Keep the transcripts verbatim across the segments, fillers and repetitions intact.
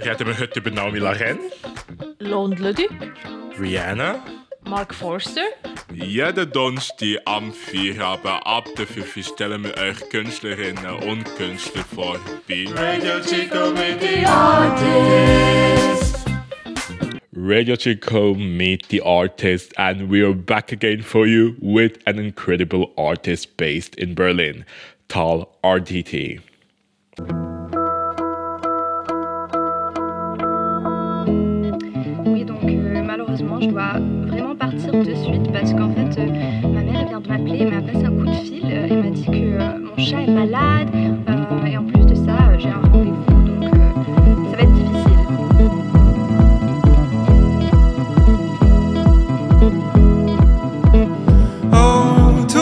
reden wir heute über Naomi Laurent, Lond Leduc, Rihanna, Mark Forster. Jeden Donnerstag am vier aber ab der fünf stellen wir euch Künstlerinnen und Künstler vor bei Radio Chico mit the Artist. Radio Chico meet the artist, and we are back again for you with an incredible artist based in Berlin, Tal Arditi. Oui, donc euh, malheureusement, je dois vraiment partir de suite parce qu'en fait, euh, ma mère vient de m'appeler, elle m'a passé un coup de fil euh, et m'a dit que euh, mon chat est malade euh, et en plus de ça, euh, j'ai un rendez-vous, donc euh, ça va être difficile. Oh, to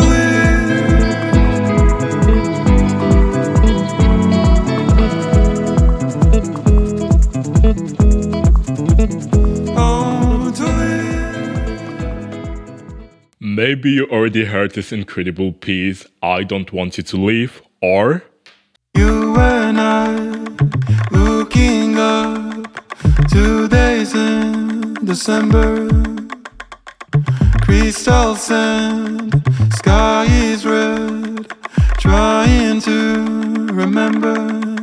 Maybe you already heard this incredible piece, I Don't Want You to Leave, or you and I looking up, two days in December, crystal sand, sky is red, trying to remember.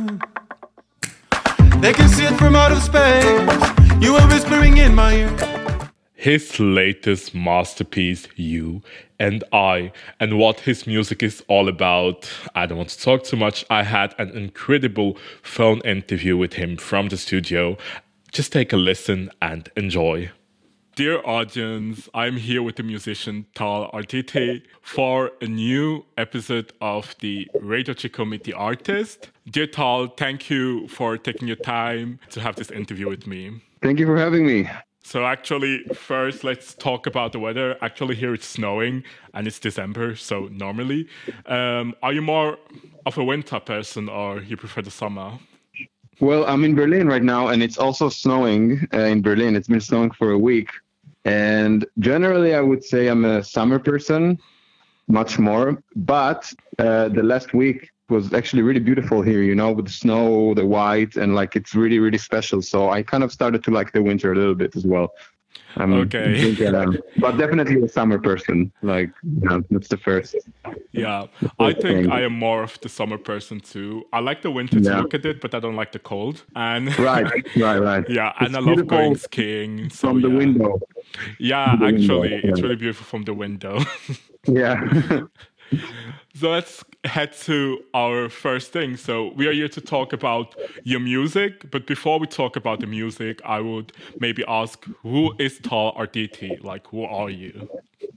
They can see it from out of space, you were whispering in my ear. his latest masterpiece, You and I, and what his music is all about. I don't want to talk too much. I had an incredible phone interview with him from the studio. Just take a listen and enjoy. Dear audience, I'm here with the musician Tal Arditi for a new episode of the Radio Chico Meet the Artist. Dear Tal, thank you for taking your time to have this interview with me. Thank you for having me. So actually, first, let's talk about the weather. Actually, here it's snowing and it's December, so normally. Um, are you more of a winter person or you prefer the summer? Well, I'm in Berlin right now, and it's also snowing uh, in Berlin. It's been snowing for a week. And generally, I would say I'm a summer person, much more. But uh, the last week was actually really beautiful here, you know, with the snow, the white, and like it's really, really special. So I kind of started to like the winter a little bit as well. Um, okay. That, um, but definitely a summer person. Like, you know, that's the first. Yeah, I think I am more of the summer person too. I like the winter to yeah. look at it, but I don't like the cold. And right, right, right. Yeah, it's and I love going skiing. So, from the yeah. window. Yeah, the actually, window, it's yeah. really beautiful from the window. Yeah. So let's head to our first thing. So we are here to talk about your music. But before we talk about the music, I would maybe ask, who is Tal Arditi? Like, who are you?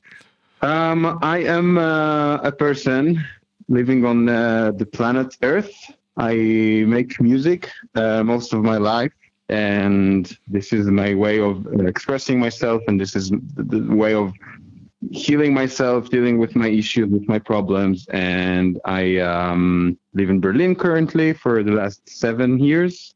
Um, I am uh, a person living on uh, the planet Earth. I make music uh, most of my life. And this is my way of expressing myself. And this is the way of healing myself, dealing with my issues, with my problems. And I um, live in Berlin currently for the last seven years.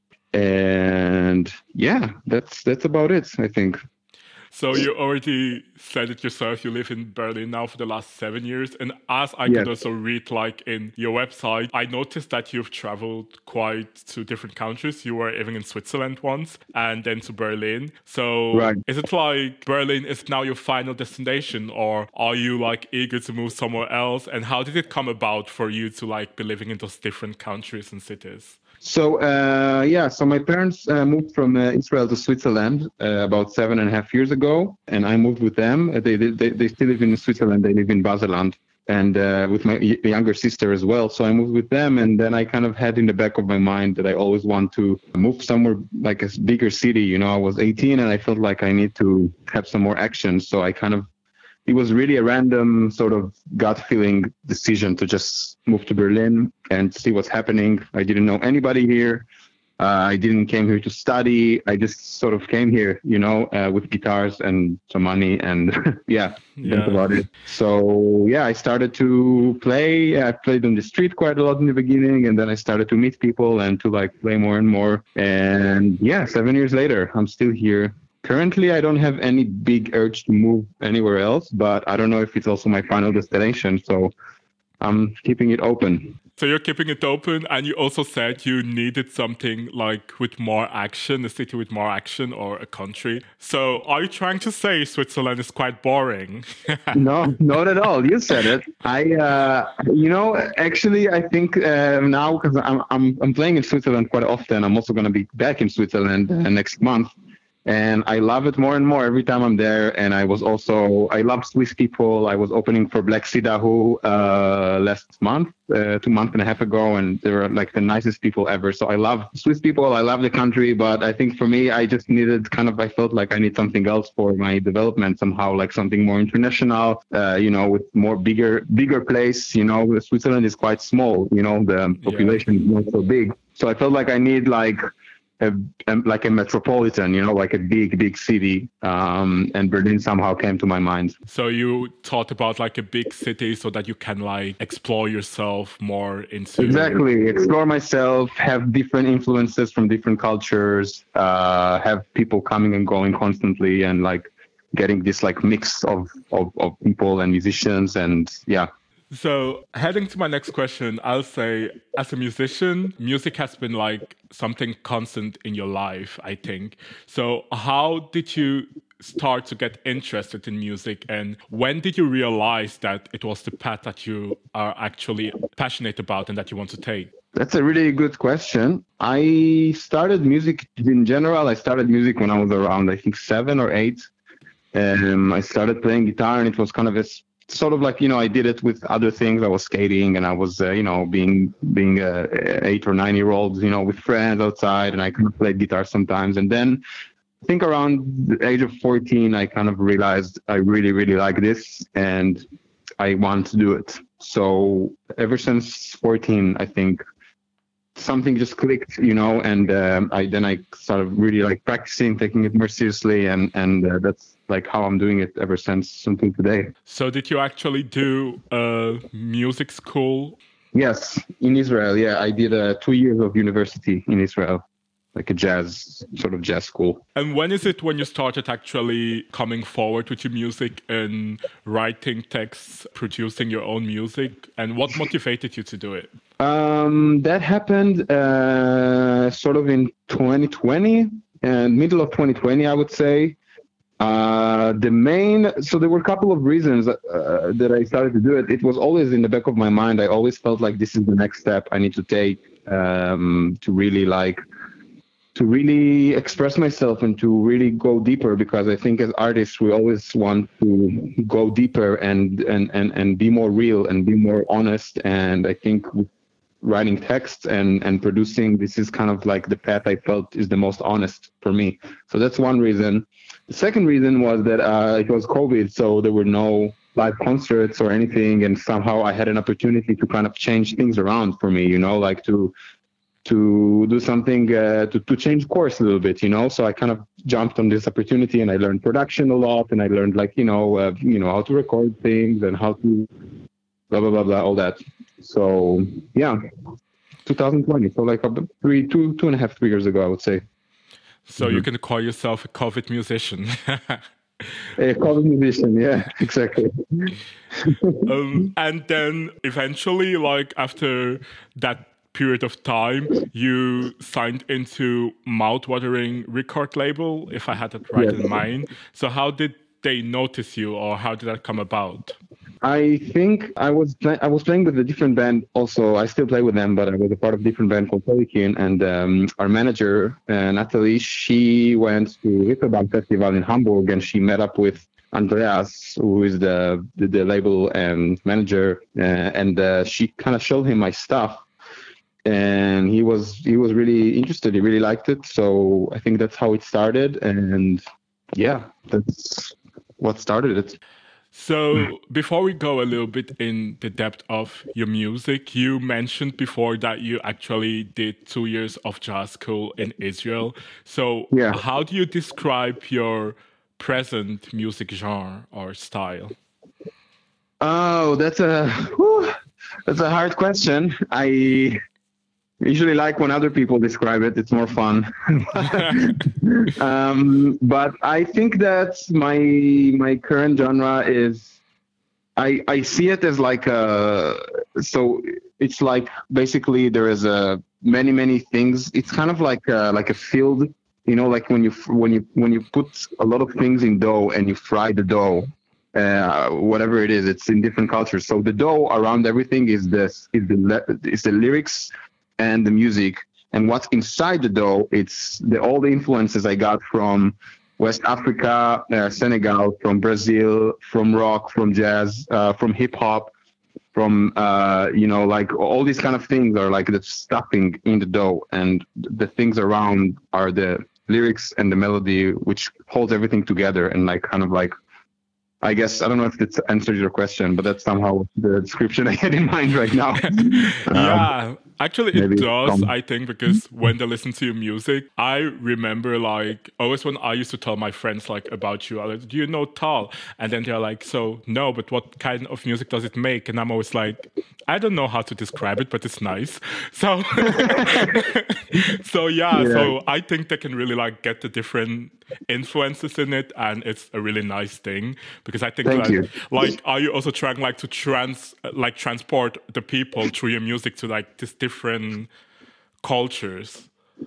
And yeah, that's that's about it, I think. So you already said it yourself, you live in Berlin now for the last seven years. And as I yes. could also read like in your website, I noticed that you've traveled quite to different countries. You were even in Switzerland once and then to Berlin. So right. is it like Berlin is now your final destination, or are you like eager to move somewhere else? And how did it come about for you to like be living in those different countries and cities? So, uh, yeah, so my parents uh, moved from uh, Israel to Switzerland uh, about seven and a half years ago, and I moved with them. They they, they still live in Switzerland. They live in Baselland, and uh, with my y- younger sister as well. So I moved with them, and then I kind of had in the back of my mind that I always want to move somewhere like a bigger city. You know, I was eighteen, and I felt like I need to have some more action. So I kind of It was really a random sort of gut feeling decision to just move to Berlin and see what's happening. I didn't know anybody here. Uh, I didn't came here to study. I just sort of came here, you know, uh, with guitars and some money, and yeah, Yeah. that's about it. So yeah, I started to play. I played on the street quite a lot in the beginning, and then I started to meet people and to like play more and more. And yeah, seven years later, I'm still here. Currently, I don't have any big urge to move anywhere else, but I don't know if it's also my final destination. So I'm keeping it open. So you're keeping it open, and you also said you needed something like with more action, a city with more action, or a country. So are you trying to say Switzerland is quite boring? No, not at all. You said it. I, uh, you know, actually, I think uh, now because I'm, I'm I'm playing in Switzerland quite often. I'm also going to be back in Switzerland uh, next month. And I love it more and more every time I'm there. And I was also, I love Swiss people. I was opening for Black Sea Dahoo uh, last month, uh, two months and a half ago. And they were like the nicest people ever. So I love Swiss people. I love the country. But I think for me, I just needed kind of, I felt like I need something else for my development somehow, like something more international, uh, you know, with more bigger, bigger place. You know, Switzerland is quite small, you know, the population yeah. is not so big. So I felt like I need like, A, a, like a metropolitan, you know, like a big, big city. Um, and Berlin somehow came to my mind. So you thought about like a big city so that you can like explore yourself more into... Exactly. Explore myself, have different influences from different cultures, uh, have people coming and going constantly and like getting this like mix of, of, of people and musicians and yeah. So heading to my next question, I'll say as a musician, music has been like something constant in your life, I think. So how did you start to get interested in music, and when did you realize that it was the path that you are actually passionate about and that you want to take? That's a really good question. I started music in general. I started music when I was around, I think, seven or eight. Um, I started playing guitar, and it was kind of a sort of like, you know, I did it with other things. I was skating and I was, uh, you know, being being a eight or nine year old, you know, with friends outside, and I kind of played guitar sometimes. And then I think around the age of fourteen, I kind of realized I really, really like this and I want to do it. So ever since fourteen, I think something just clicked, you know, and um, I then I started really like practicing, taking it more seriously, and and uh, that's like how I'm doing it ever since until today. So did you actually do a music school? Yes, in Israel. Yeah, I did uh, two years of university in Israel, like a jazz, sort of jazz school. And when is it when you started actually coming forward with your music and writing texts, producing your own music? And what motivated you to do it? Um, that happened uh, sort of in twenty twenty, and middle of twenty twenty, I would say. Uh, the main, so there were a couple of reasons uh, that I started to do it. It was always in the back of my mind. I always felt like this is the next step I need to take um, to really like, to really express myself and to really go deeper, because I think as artists, we always want to go deeper and, and, and, and be more real and be more honest. And I think with writing texts and, and producing, this is kind of like the path I felt is the most honest for me. So that's one reason. The second reason was that uh, it was COVID, so there were no live concerts or anything. And somehow I had an opportunity to kind of change things around for me, you know, like to to do something, uh, to, to change course a little bit, you know. So I kind of jumped on this opportunity and I learned production a lot, and I learned like, you know, uh, you know, how to record things and how to blah, blah, blah, blah, all that. So yeah, two thousand twenty. So like three, two, two and a half, three years ago, I would say. So mm-hmm. You can call yourself a COVID musician. A COVID musician, yeah, exactly. um, and then eventually, like after that period of time, you signed into Mouthwatering record label, if I had that right yes. in mind. So how did they notice you, or how did that come about? I think I was play- I was playing with a different band also. I still play with them, but I was a part of a different band called Pelican. And um, our manager, uh, Natalie, she went to Ritterbahn Festival in Hamburg, and she met up with Andreas, who is the the, the label and manager, uh, and uh, she kind of showed him my stuff. And he was he was really interested. He really liked it. So I think that's how it started. And yeah, that's what started it. So before we go a little bit in the depth of your music, you mentioned before that you actually did two years of jazz school in Israel. So yeah. How do you describe your present music genre or style? Oh, that's a whew, that's a hard question. I usually like when other people describe it. It's more fun. um, but I think that my my current genre is I, I see it as like a, so it's like basically there is a many many things. It's kind of like a, like a field, you know, like when you when you when you put a lot of things in dough and you fry the dough, uh, whatever it is, it's in different cultures. So the dough around everything is this is the is the lyrics and the music, and what's inside the dough, it's the all the influences I got from West Africa, uh, Senegal, from Brazil, from rock, from jazz, uh, from hip hop, from, uh, you know, like all these kind of things are like the stuffing in the dough, and the things around are the lyrics and the melody, which holds everything together. And like kind of like, I guess, I don't know if it answers your question, but that's somehow the description I had in mind right now. Yeah, um, actually it does, some... I think, because when they listen to your music, I remember like always when I used to tell my friends like about you, I like, do you know Tal? And then they're like, so no, but what kind of music does it make? And I'm always like, I don't know how to describe it, but it's nice. So, so yeah, yeah, so I think they can really like get the different influences in it, and it's a really nice thing, because I think Thank like, you. like are you also trying like to trans like transport the people through your music to like these different cultures?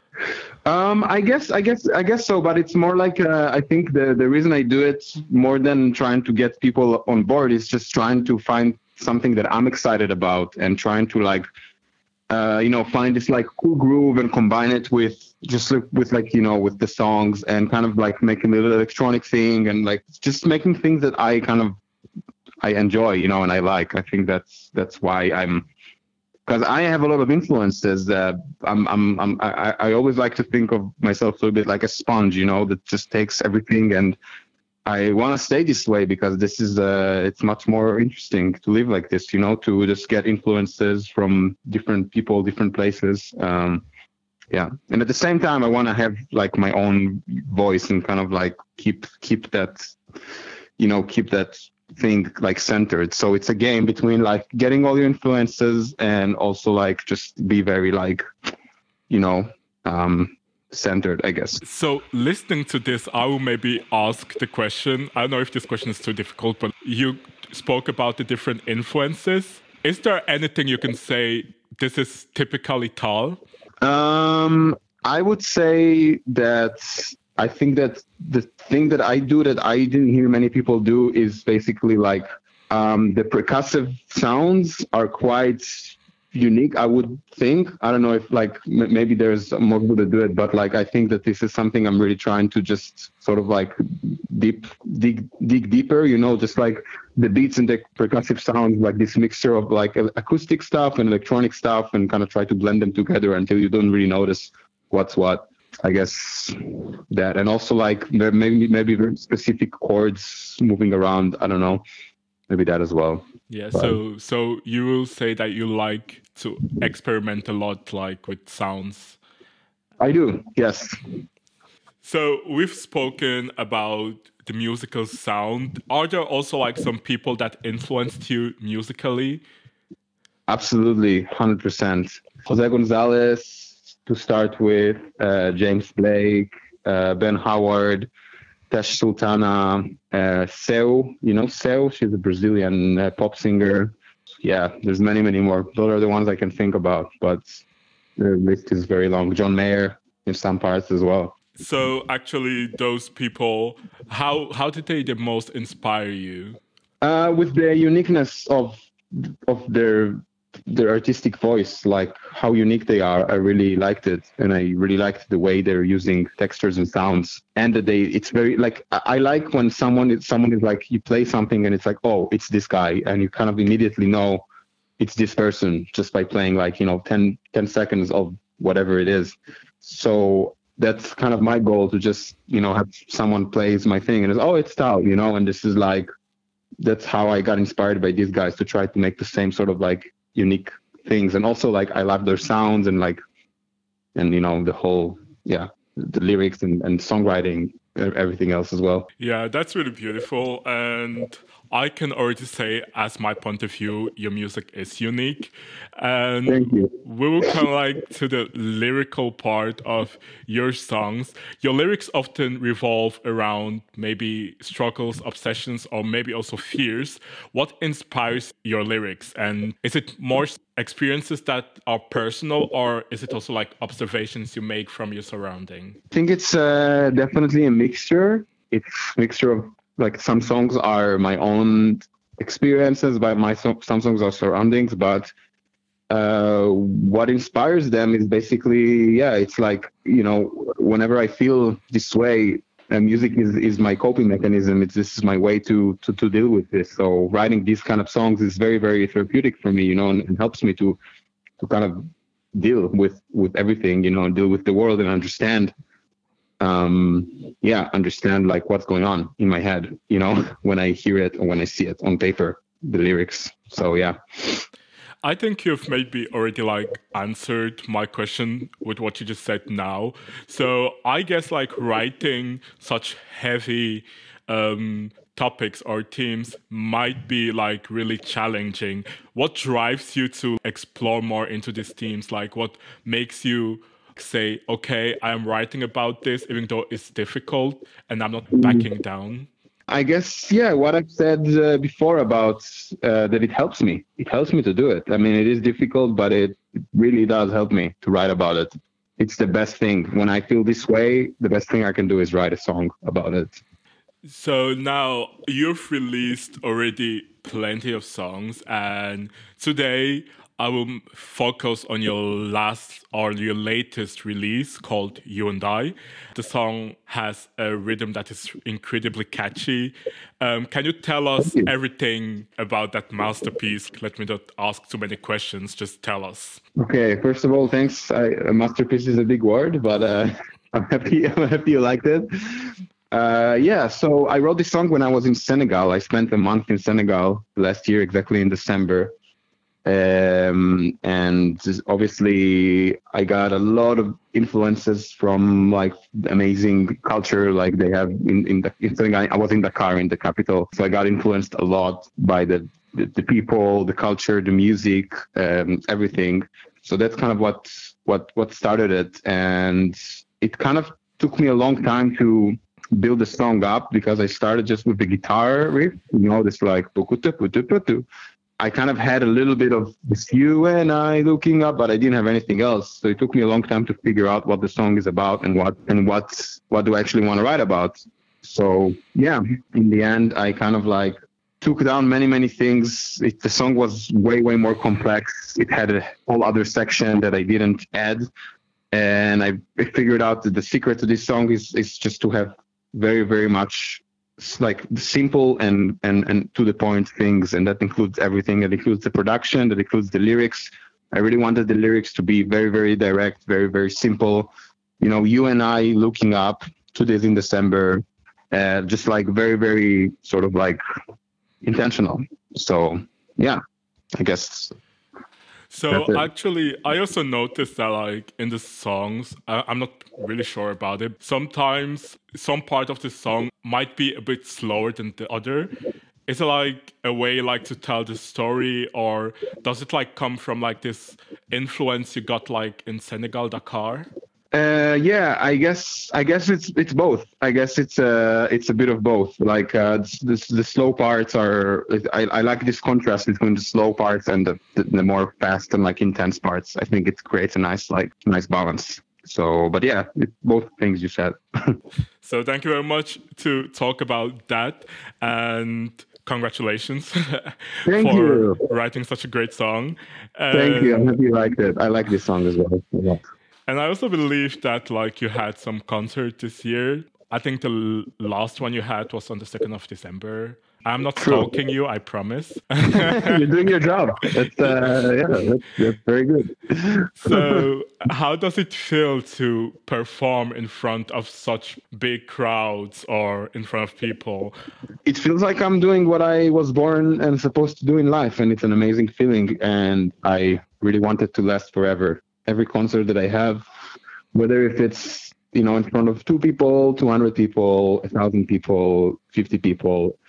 Um, I guess, I guess, I guess so. But it's more like uh, I think the the reason I do it more than trying to get people on board is just trying to find something that I'm excited about, and trying to like, uh, you know, find this like cool groove and combine it with just like, with like, you know, with the songs, and kind of like making a little electronic thing, and like just making things that I kind of I enjoy, you know, and I like. I think that's that's why I'm. Because I have a lot of influences. Uh, I'm, I'm, I'm, I, I always like to think of myself a little bit like a sponge, you know, that just takes everything. And I want to stay this way, because this is, uh, it's much more interesting to live like this, you know, to just get influences from different people, different places. Um, yeah. And at the same time, I want to have like my own voice and kind of like keep, keep that, you know, keep that thing like centered. So it's a game between like getting all your influences and also like just be very like, you know, um centered, I guess. So listening to this, I will maybe ask the question, I don't know if this question is too difficult, but you spoke about the different influences. Is there anything you can say this is typically Tal? um I would say that I think that the thing that I do that I didn't hear many people do is basically like um, the percussive sounds are quite unique, I would think. I don't know if like m- maybe there's more people that do it, but like I think that this is something I'm really trying to just sort of like deep dig dig deeper, you know, just like the beats and the percussive sounds, like this mixture of like acoustic stuff and electronic stuff, and kind of try to blend them together until you don't really notice what's what. I guess that, and also like maybe maybe very specific chords moving around. I don't know, maybe that as well. Yeah. But, so so you will say that you like to experiment a lot, like with sounds. I do. Yes. So we've spoken about the musical sound. Are there also like some people that influenced you musically? Absolutely, one hundred percent. Jose Gonzalez. To start with, uh, James Blake, uh, Ben Howard, Tesh Sultana, uh, Seu, you know, Seu, she's a Brazilian uh, pop singer. Yeah, there's many, many more. Those are the ones I can think about, but the list is very long. John Mayer in some parts as well. So actually those people, how how did they the most inspire you? Uh, with the uniqueness of of their their artistic voice, like how unique they are. I really liked it, and I really liked the way they're using textures and sounds, and that they it's very like I, I like when someone is someone is like, you play something and it's like, oh, it's this guy, and you kind of immediately know it's this person just by playing like, you know, ten, ten seconds of whatever it is. So that's kind of my goal, to just, you know, have someone plays my thing and it's, oh, it's Tal, you know, and this is like, that's how I got inspired by these guys to try to make the same sort of like unique things. And also like I love their sounds and like, and you know, the whole, yeah, the lyrics and, and songwriting, everything else as well. Yeah, that's really beautiful. And I can already say, as my point of view, your music is unique. And Thank you. we will come like to the lyrical part of your songs. Your lyrics often revolve around maybe struggles, obsessions, or maybe also fears. What inspires your lyrics? And is it more experiences that are personal, or is it also like observations you make from your surrounding? I think it's uh, definitely a mixture. It's a mixture of like some songs are my own experiences, but my some songs are surroundings. But uh, what inspires them is basically, yeah, it's like, you know, whenever I feel this way, uh, music is, is my coping mechanism. It's this is my way to, to to deal with this. So writing these kind of songs is very, very therapeutic for me, you know, and, and helps me to to kind of deal with with everything, you know, and deal with the world and understand. Um, yeah, understand like what's going on in my head, you know, when I hear it or when I see it on paper, the lyrics. So, yeah. I think you've maybe already like answered my question with what you just said now. So I guess like writing such heavy um, topics or themes might be like really challenging. What drives you to explore more into these themes? Like what makes you say, okay, I'm writing about this, even though it's difficult and I'm not backing down? I guess, yeah, what I've said uh, before about uh, that it helps me. It helps me to do it. I mean, it is difficult, but it really does help me to write about it. It's the best thing. When I feel this way, the best thing I can do is write a song about it. So now you've released already plenty of songs, and today I will focus on your last or your latest release called You and I. The song has a rhythm that is incredibly catchy. Um, can you tell us you. everything about that masterpiece? Let me not ask too many questions, just tell us. Okay, first of all, thanks. I, a masterpiece is a big word, but uh, I'm happy I'm happy you liked it. Uh, yeah, so I wrote this song when I was in Senegal. I spent a month in Senegal last year, exactly in December. Um, and obviously I got a lot of influences from like amazing culture like they have in, in the in Senegal. I was in Dakar, in the capital, so I got influenced a lot by the the, the people, the culture, the music, um, everything. So that's kind of what what what started it, and it kind of took me a long time to build the song up because I started just with the guitar riff, you know, this like I kind of had a little bit of this you and I looking up, but I didn't have anything else. So it took me a long time to figure out what the song is about and what and what what do I actually want to write about. So yeah, in the end, I kind of like took down many many things. It, the song was way way more complex. It had a whole other section that I didn't add, and I figured out that the secret to this song is is just to have very very much like simple and, and, and to the point things, and that includes everything. That includes the production, that includes the lyrics. I really wanted the lyrics to be very, very direct, very, very simple. You know, you and I looking up, two days in December, uh, just like very, very sort of like intentional. So, yeah, I guess. So actually, I also noticed that like in the songs, uh, I'm not really sure about it. Sometimes some part of the song might be a bit slower than the other. Is it like a way like to tell the story, or does it like come from like this influence you got like in Senegal, Dakar? Uh, yeah, I guess I guess it's it's both. I guess it's uh it's a bit of both. Like uh, this, the slow parts are. I, I like this contrast between the slow parts and the, the the more fast and like intense parts. I think it creates a nice like nice balance. So, but yeah, it, both things you said. So thank you very much to talk about that, and congratulations Thank for you. writing such a great song. Thank you. I'm happy you liked it. I like this song as well. Yeah. And I also believe that like you had some concert this year. I think the l- last one you had was on the second of December. I'm not True. stalking you, I promise. You're doing your job. That's uh, yeah, that's, that's very good. So, how does it feel to perform in front of such big crowds or in front of people? It feels like I'm doing what I was born and supposed to do in life, and it's an amazing feeling. And I really want it to last forever. Every concert that I have, whether if it's, you know, in front of two people, two hundred people, a thousand people, fifty people,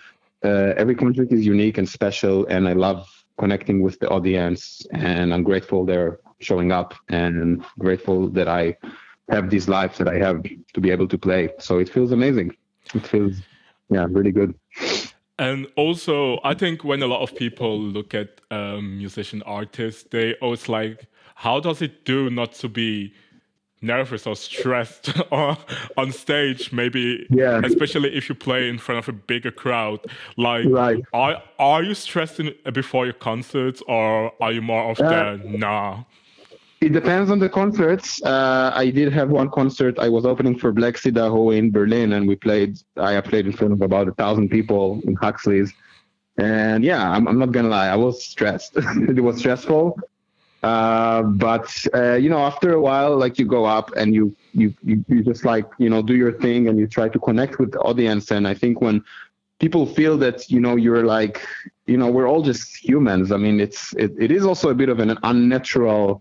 uh, every concert is unique and special, and I love connecting with the audience. And I'm grateful they're showing up, and grateful that I have these lives that I have to be able to play. So it feels amazing. It feels, yeah, really good. And also, I think when a lot of people look at um, musician artists, they always like, how does it do not to be nervous or stressed or on stage? Maybe, yeah. especially if you play in front of a bigger crowd. Like, right. are are you stressed in, before your concerts, or are you more of the uh, nah? It depends on the concerts. Uh, I did have one concert. I was opening for Black Idaho in Berlin, and we played. I played in front of about a thousand people in Huxley's, and yeah, I'm, I'm not gonna lie, I was stressed. It was stressful, uh, but uh, you know, after a while, like you go up and you, you you you just like you know do your thing, and you try to connect with the audience. And I think when people feel that you know you're like you know we're all just humans. I mean, it's it, it is also a bit of an unnatural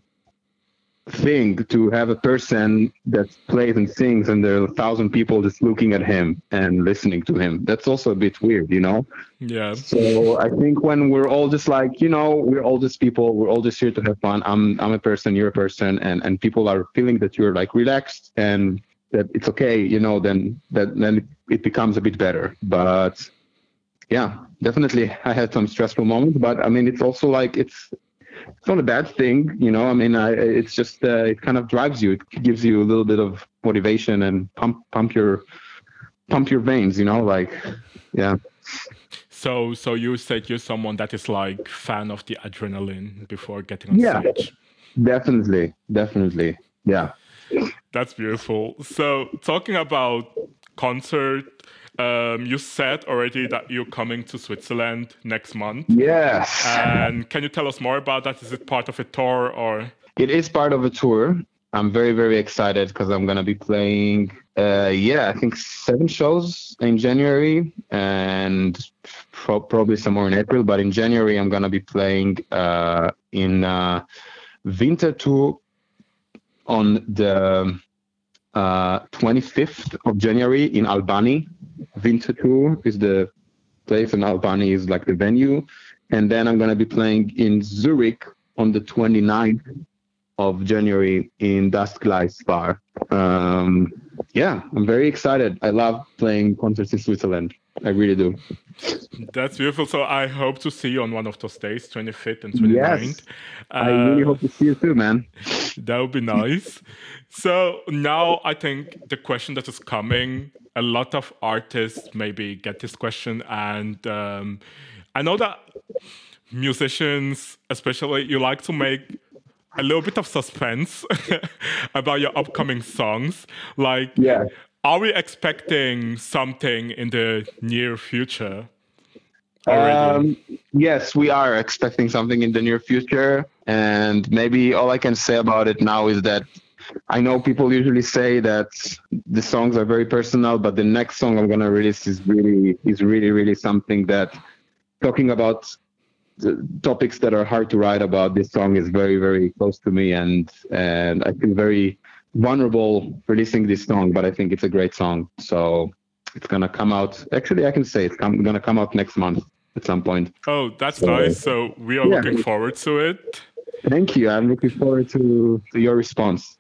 thing to have a person that plays and sings and there are a thousand people just looking at him and listening to him. That's also a bit weird, you know? Yeah. So I think when we're all just like, you know, we're all just people, we're all just here to have fun. I'm I'm a person, you're a person, and, and people are feeling that you're like relaxed and that it's okay, you know, then that then it becomes a bit better. But yeah, definitely I had some stressful moments, but I mean it's also like it's It's not a bad thing, you know. I mean, I, it's just uh, it kind of drives you. It gives you a little bit of motivation and pump pump your pump your veins, you know. Like, yeah. So, so you said you're someone that is like fan of the adrenaline before getting on yeah, stage. Definitely, definitely, yeah. That's beautiful. So, talking about concert. Um, you said already that you're coming to Switzerland next month. Yes. And can you tell us more about that? Is it part of a tour or? It is part of a tour. I'm very, very excited because I'm going to be playing, uh, yeah, I think seven shows in January and pro- probably some more in April. But in January, I'm going to be playing uh, in uh, Winterthur on the uh, twenty-fifth of January in Albany. Winterthur is the place, and Albany is like the venue. And then I'm going to be playing in Zurich on the twenty-ninth of January in Das Gleis Bar. Um, yeah, I'm very excited. I love playing concerts in Switzerland. I really do. That's beautiful. So I hope to see you on one of those days, twenty-fifth and twenty-ninth. Yes, uh, I really hope to see you too, man. That would be nice. So now I think the question that is coming, a lot of artists maybe get this question. And um, I know that musicians, especially, you like to make a little bit of suspense about your upcoming songs. Like, yeah. Are we expecting something in the near future already? Um, yes, we are expecting something in the near future. And maybe all I can say about it now is that I know people usually say that the songs are very personal, but the next song I'm going to release is really, is really, really something that talking about the topics that are hard to write about. This song is very, very close to me, and and I feel very vulnerable releasing this song, but I think it's a great song. So it's gonna come out. Actually, I can say it's come, gonna come out next month at some point. Oh, that's so, nice. So we are yeah. looking forward to it. Thank you. I'm looking forward to, to your response.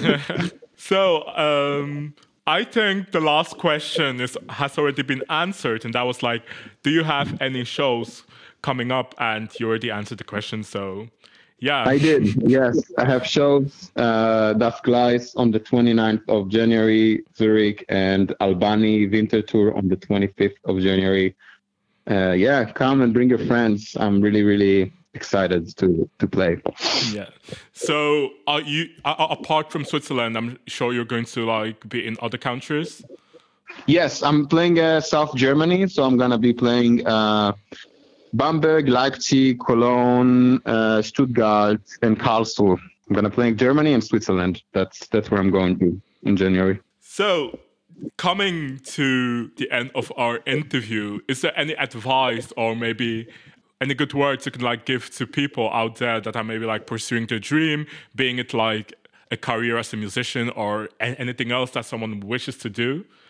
So um, I think the last question is has already been answered, and that was like, do you have any shows coming up? And you already answered the question, so yeah. I did, yes. I have shows, uh, Das Gleis on the twenty-ninth of January, Zurich, and Albany Winterthur on the twenty-fifth of January. Uh, yeah, come and bring your friends. I'm really, really excited to to play. Yeah. So are you, uh, apart from Switzerland, I'm sure you're going to like be in other countries? Yes, I'm playing uh, South Germany, so I'm going to be playing uh, Bamberg, Leipzig, Cologne, uh, Stuttgart, and Karlsruhe. I'm gonna play in Germany and Switzerland. That's that's where I'm going to in January. So, coming to the end of our interview, is there any advice or maybe any good words you can like give to people out there that are maybe like pursuing their dream, being it like a career as a musician or anything else that someone wishes to do?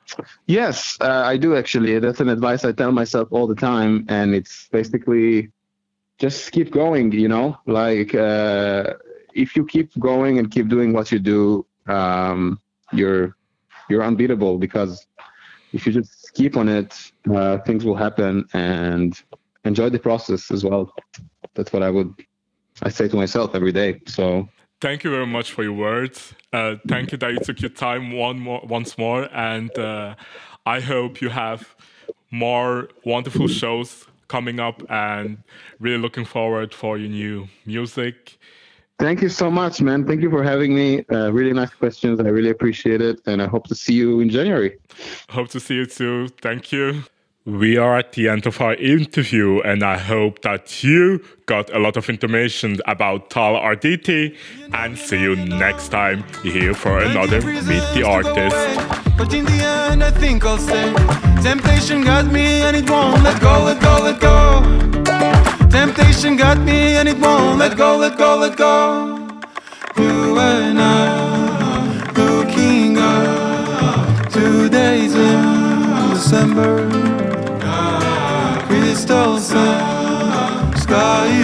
Yes, uh, I do actually. That's an advice I tell myself all the time, and it's basically just keep going. You know, like uh, if you keep going and keep doing what you do, um, you're you're unbeatable. Because if you just keep on it, uh, things will happen, and enjoy the process as well. That's what I would I say to myself every day. So. Thank you very much for your words. Uh, thank you that you took your time one more, once more, and uh, I hope you have more wonderful shows coming up, and really looking forward for your new music. Thank you so much, man. Thank you for having me. Uh, really nice questions. I really appreciate it, and I hope to see you in January. Hope to see you too. Thank you. We are at the end of our interview, and I hope that you got a lot of information about Tal Arditi, and see you next time here for another Meet the Artist. But in the end I think I'll stay. Temptation got me and it won't let go, let go, let go. Temptation got me and it won't let go, let go, let go. You and I looking up two days in December. Crystal sun, sky